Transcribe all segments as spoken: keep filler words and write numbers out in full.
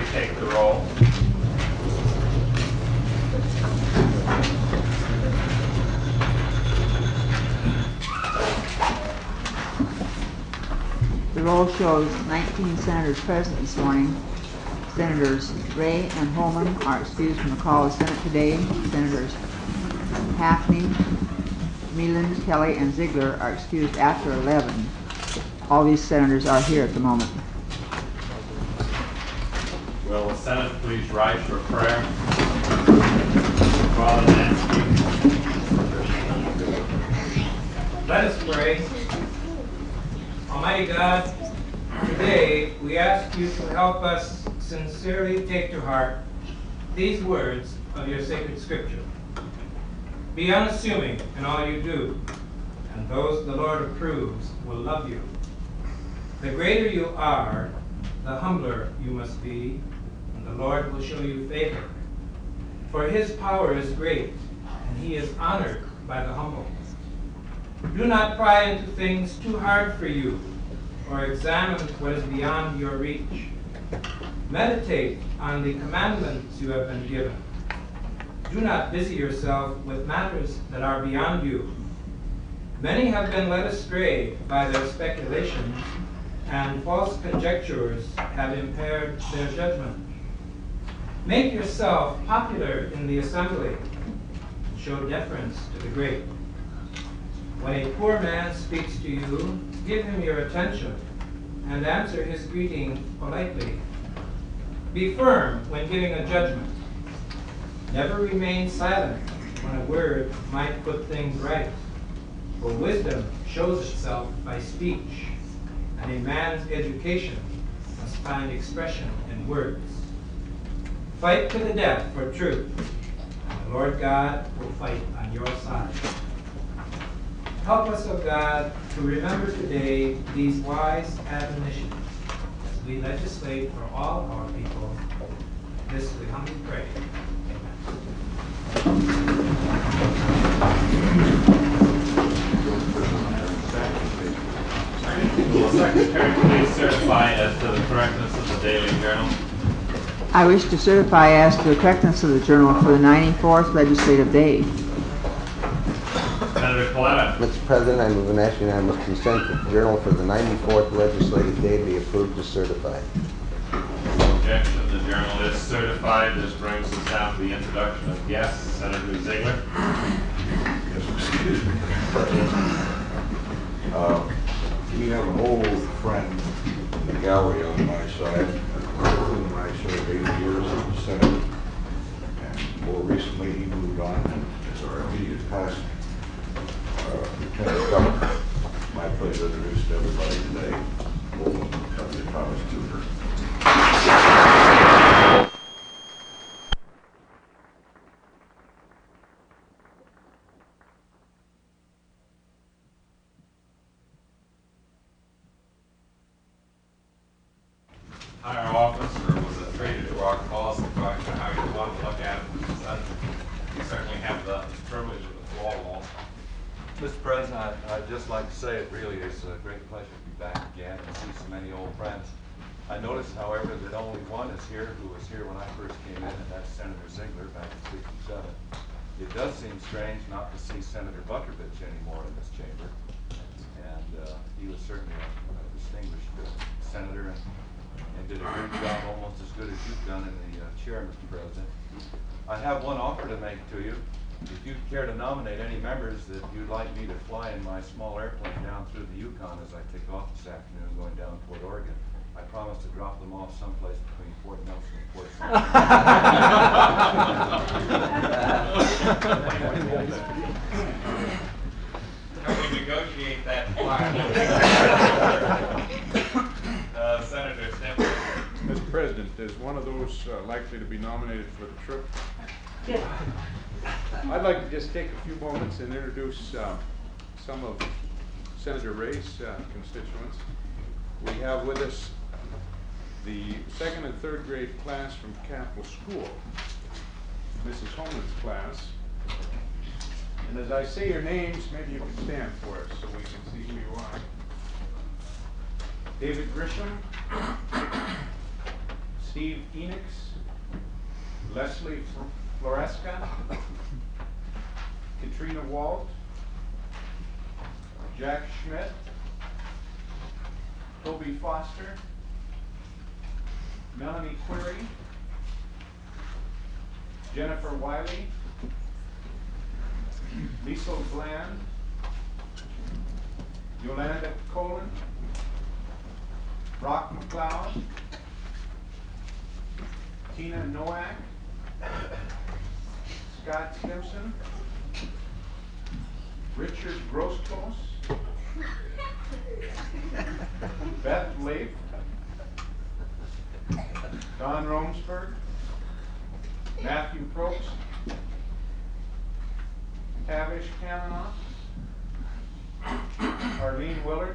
take the roll. The roll shows nineteen senators present this morning. Senators Ray and Holman are excused from the call of the Senate today. Senators Hackney, Meeland, Kelly, and Ziegler are excused after eleven. All these senators are here at the moment. Will the Senate please rise for prayer? Father Nancy. Let us pray. Almighty God, today we ask you to help us sincerely take to heart these words of your sacred scripture. Be unassuming in all you do, and those the Lord approves will love you. The greater you are, the humbler you must be, and the Lord will show you favor. For his power is great, and he is honored by the humble. Do not pry into things too hard for you, or examine what is beyond your reach. Meditate on the commandments you have been given. Do not busy yourself with matters that are beyond you. Many have been led astray by their speculations, and false conjectures have impaired their judgment. Make yourself popular in the assembly, and show deference to the great. When a poor man speaks to you, give him your attention and answer his greeting politely. Be firm when giving a judgment. Never remain silent when a word might put things right. For wisdom shows itself by speech, and a man's education must find expression in words. Fight to the death for truth, and the Lord God will fight on your side. Help us, O God, to remember today these wise admonitions as we legislate for all of our people. This we humbly pray. Will the Secretary please certify as to the correctness of the Daily Journal? I wish to certify as to the correctness of the journal for the ninety-fourth legislative day. Senator Coletta. Mister President, I move an action unanimous consent that the journal for the ninety-fourth legislative day be approved as certified. Objection. The journal is certified. This brings us down to the introduction of guests. Senator Ziegler. Excuse me, President. Uh, we have an old friend in the gallery on my side, whom I served eight years in the Senate, and more recently he moved on as our immediate past uh, Lieutenant Governor. My pleasure to introduce to everybody today, old Doctor Thomas Tudor. Higher office, or was it traded to our cause, according to how you want to look at it. So you certainly have the privilege of the floor wall. Mister President, I'd, I'd just like to say it really is a great pleasure to be back again and see so many old friends. I noticed, however, that only one is here who was here when I first came in, and that's Senator Ziegler back in sixty-seven. It does seem strange not to see Senator Buckovich anymore in this chamber, and uh, he was certainly a, a distinguished uh, senator and, and did a good job, almost as good as you've done in the uh, chair, Mister President. I have one offer to make to you. If you'd care to nominate any members that you'd like me to fly in my small airplane down through the Yukon as I take off this afternoon going down toward Oregon, I promise to drop them off someplace between Fort Nelson and Fort Sumter. How we negotiate that flight? uh, Senator Stemmer. Mister President, is one of those uh, likely to be nominated for the trip? I'd like to just take a few moments and introduce uh, some of Senator Ray's uh, constituents. We have with us the second and third grade class from Capital School, Missus Holman's class. And as I say your names, maybe you can stand for us so we can see who you are. David Grisham, Steve Enix, Leslie Floresca, Katrina Walt, Jack Schmidt, Toby Foster, Melanie Query, Jennifer Wiley, Lisa Bland, Yolanda Colin, Brock McLeod, Tina Nowak, Scott Simpson, Richard Grosskos, Beth Leif, Don Romsberg, Matthew Probst, Tavish Kavanaugh, Arlene Willard,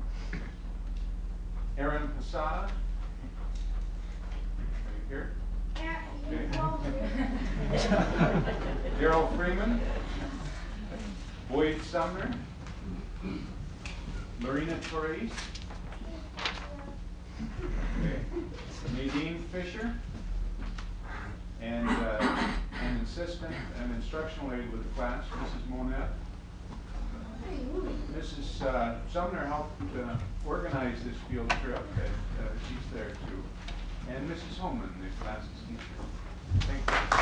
Aaron Posada. Are you here? Okay. Daryl Freeman, Boyd Sumner, Marina Torres, okay. Nadine Fisher, and uh, an assistant and instructional aide with the class, Missus Monette. Missus Uh, Sumner helped uh, organize this field trip, and uh, she's there too. And Missus Holman, the class's teacher. Thank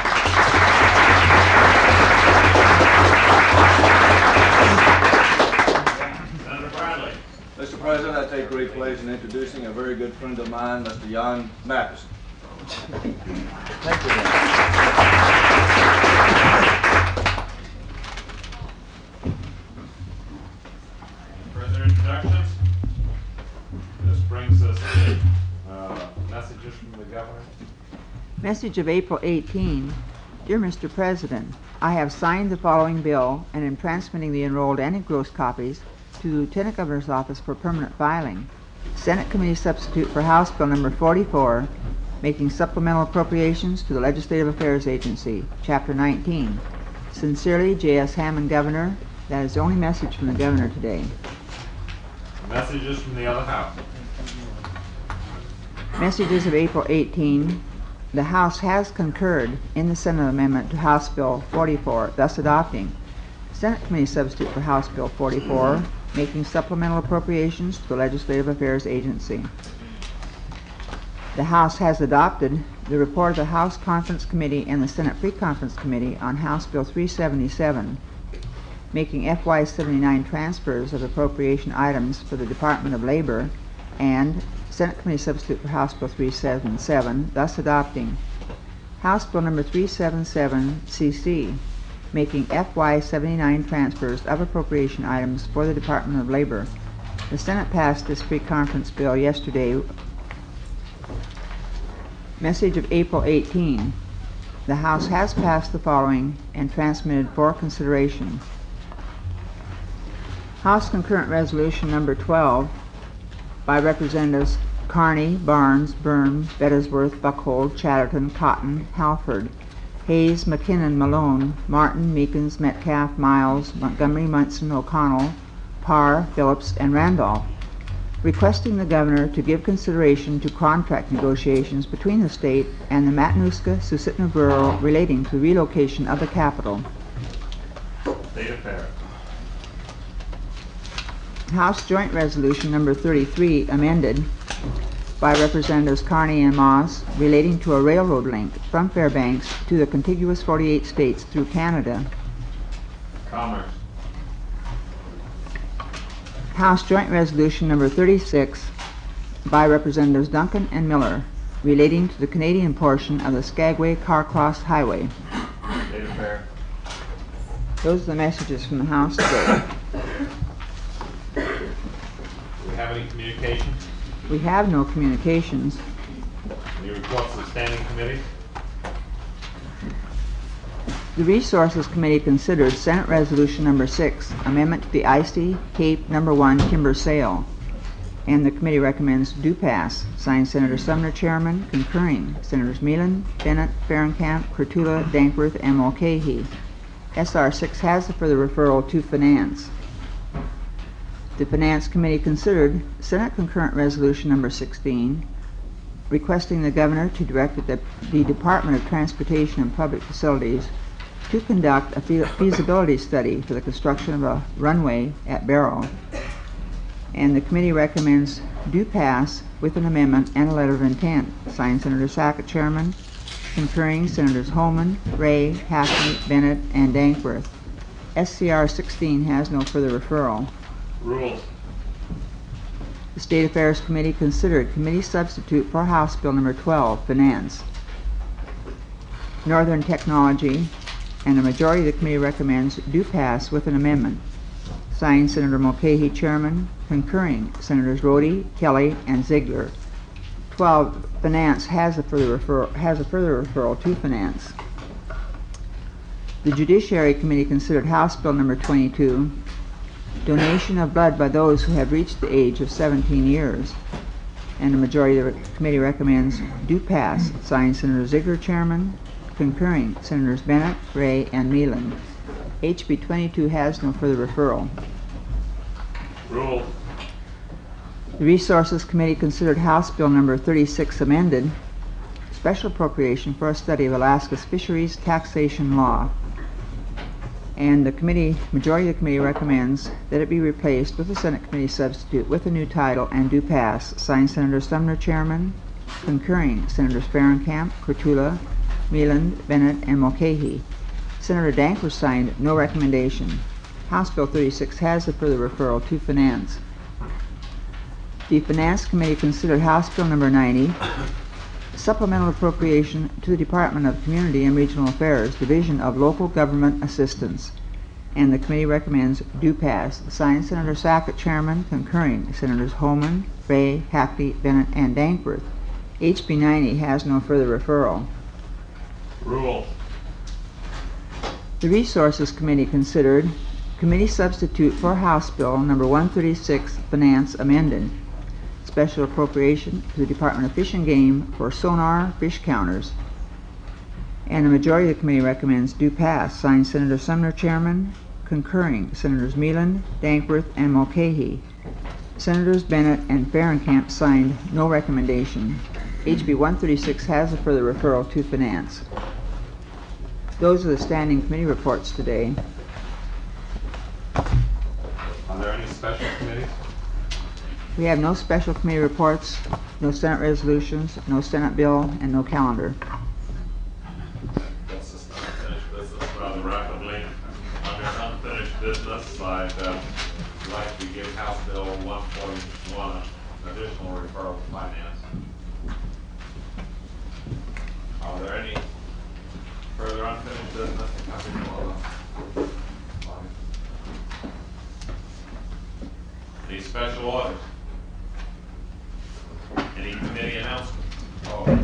you. Senator Bradley. Mister President, I take great pleasure in introducing a very good friend of mine, Mister Jan Matheson. Thank you. Further introductions? This brings us to uh, messages from the governor. Message of April eighteenth. Dear Mister President, I have signed the following bill and am transmitting the enrolled and engrossed copies to the Lieutenant Governor's office for permanent filing. Senate Committee Substitute for House Bill Number forty-four, making supplemental appropriations to the Legislative Affairs Agency, Chapter nineteen. Sincerely, J S Hammond, Governor. That is the only message from the Governor today. Messages from the other house. Messages of April eighteenth. The House has concurred in the Senate amendment to House Bill forty-four, thus adopting. Senate Committee Substitute for House Bill forty-four, making supplemental appropriations to the Legislative Affairs Agency. The House has adopted the report of the House Conference Committee and the Senate Pre-Conference Committee on House Bill three seventy-seven, making F Y seventy-nine transfers of appropriation items for the Department of Labor, and Senate Committee Substitute for House Bill three seventy-seven, thus adopting. House Bill Number three seventy-seven C C, making F Y seventy-nine transfers of appropriation items for the Department of Labor. The Senate passed this pre-conference bill yesterday. Message of April eighteenth. The House has passed the following and transmitted for consideration. House Concurrent Resolution Number twelve by Representatives Carney, Barnes, Byrne, Bettesworth, Buckhold, Chatterton, Cotton, Halford, Hayes, McKinnon, Malone, Martin, Meekins, Metcalf, Miles, Montgomery, Munson, O'Connell, Parr, Phillips, and Randolph, requesting the Governor to give consideration to contract negotiations between the state and the Matanuska-Susitna Bureau relating to relocation of the capital. State Affairs. House Joint Resolution Number thirty-three, amended by Representatives Carney and Moss, relating to a railroad link from Fairbanks to the contiguous forty-eight states through Canada. Commerce. House Joint Resolution Number thirty-six by Representatives Duncan and Miller, relating to the Canadian portion of the Skagway Carcross Highway. State Affairs. Those are the messages from the House today. Do we have any communications? We have no communications. Any reports of standing committees? The Resources Committee considered Senate Resolution Number six, amendment to the I C E Cape Number one timber sale, and the committee recommends do pass. Signed, Senator Sumner, Chairman, concurring Senators Meelan, Bennett, Fahrenkamp, Kurtula, Dankworth, and Mulcahy. S R six has it for the referral to Finance. The Finance Committee considered Senate Concurrent Resolution Number sixteen, requesting the governor to direct the, the Department of Transportation and Public Facilities to conduct a fe- feasibility study for the construction of a runway at Barrow. And the committee recommends do pass with an amendment and a letter of intent. Signed, Senator Sackett, Chairman. Concurring, Senators Holman, Ray, Hackney, Bennett, and Dankworth. S C R sixteen has no further referral. Rules. The State Affairs Committee considered committee substitute for House Bill Number twelve, Finance. Northern Technology, and a majority of the committee recommends do pass with an amendment. Signed, Senator Mulcahy, Chairman. Concurring, Senators Rhodey, Kelly, and Ziegler. twelve, Finance has a further referral, has a further referral to Finance. The Judiciary Committee considered House Bill Number twenty-two, donation of blood by those who have reached the age of seventeen years, and the majority of the committee recommends do pass. Signed, Senator Ziegler, Chairman. Concurring, Senators Bennett, Ray, and Meelan. H B twenty-two has no further referral. Rules. The Resources Committee considered House Bill Number thirty-six amended, special appropriation for a study of Alaska's fisheries taxation law. And the committee, majority of the committee recommends that it be replaced with a Senate committee substitute with a new title and do pass. Signed, Senator Sumner, Chairman. Concurring, Senators Fahrenkamp, Kurtula, Meeland, Bennett, and Mulcahy. Senator Dankworth signed no recommendation. House Bill thirty-six has a further referral to Finance. The Finance Committee considered House Bill Number ninety, supplemental appropriation to the Department of Community and Regional Affairs, Division of Local Government Assistance, and the committee recommends do pass. Signed, Senator Sackett, Chairman. Concurring, Senators Holman, Ray, Hackney, Bennett, and Dankworth. H B ninety has no further referral. Rules. The Resources Committee considered committee substitute for House Bill Number one thirty-six, Finance amended, special appropriation to the Department of Fish and Game for sonar fish counters, and the majority of the committee recommends do pass. Signed, Senator Sumner, Chairman. Concurring, Senators Meelan, Dankworth, and Mulcahy. Senators Bennett and Fahrenkamp signed no recommendation. H B one thirty-six has a further referral to Finance. Those are the standing committee reports today. Are there any special committees? We have no special committee reports, no Senate resolutions, no Senate bill, and no calendar. Let's just finish business rather rapidly. Under unfinished business, I'd uh, like to give House Bill one forty-one an additional referral to Finance. Are there any further unfinished business? Coming below? Any special orders? Any committee announcements? Oh.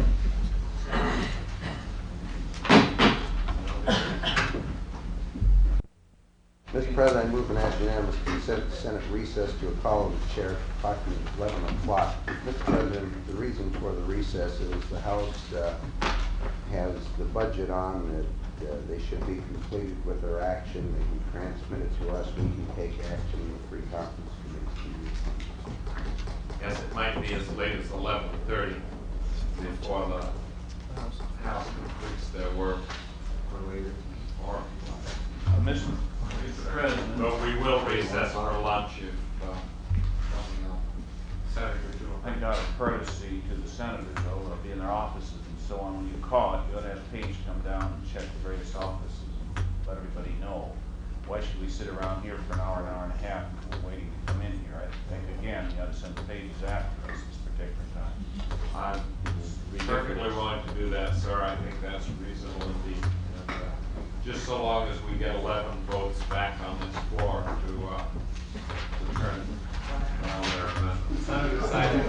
Mister President, I move and ask unanimous consent to Senate recess to a call of the chair approximately eleven o'clock. Mister President, the reason for the recess is the House uh, has the budget on that uh, they should be completed with their action. They can transmit it to us. We can take action in the free conference committee. Yes, it might be as late as eleven thirty before the House completes their work. Or, Mister President. but we will recess for lunch if, uh, Senator I Jewell. got a courtesy to the senators, though, they'll be in their offices and so on. When you call it, you ought to have Paige come down and check the various offices and let everybody know. Why should we sit around here for an hour, an hour and a half before waiting to come in here? I think, again, you ought to send Paige after us this particular time. I'm perfectly willing to do that, sir. I think that's reasonable indeed. And, uh, just so long as we get eleven votes back on this floor to, uh, to turn around their amendments. Senator Simon.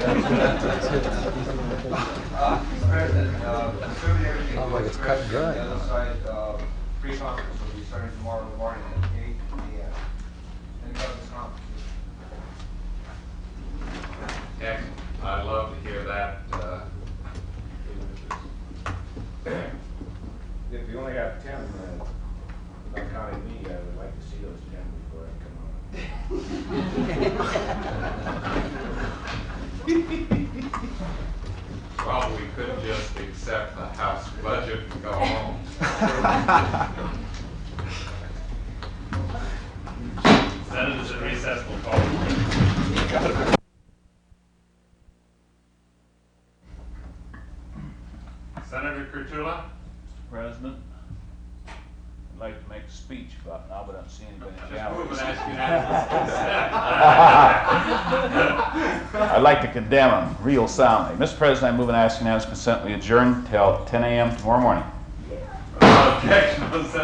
Uh, Mister President, uh, assuming everything Sounds like goes it's cut correctly, dry. the other side, uh, pre-conference will be starting tomorrow morning at eight P M Any questions, comments? Excellent. I'd love to hear that, uh, If you only have ten, then, not counting me, I would like to see those ten before I come on. Senators at recess will call. Senator Kurtula? President, I'd like to make a speech about it now, but I don't see anybody in the Just move and gallery. ask unanimous consent. I'd like to condemn him real soundly. Mister President, I move and ask unanimous consent we adjourn till ten A M tomorrow morning. Objection on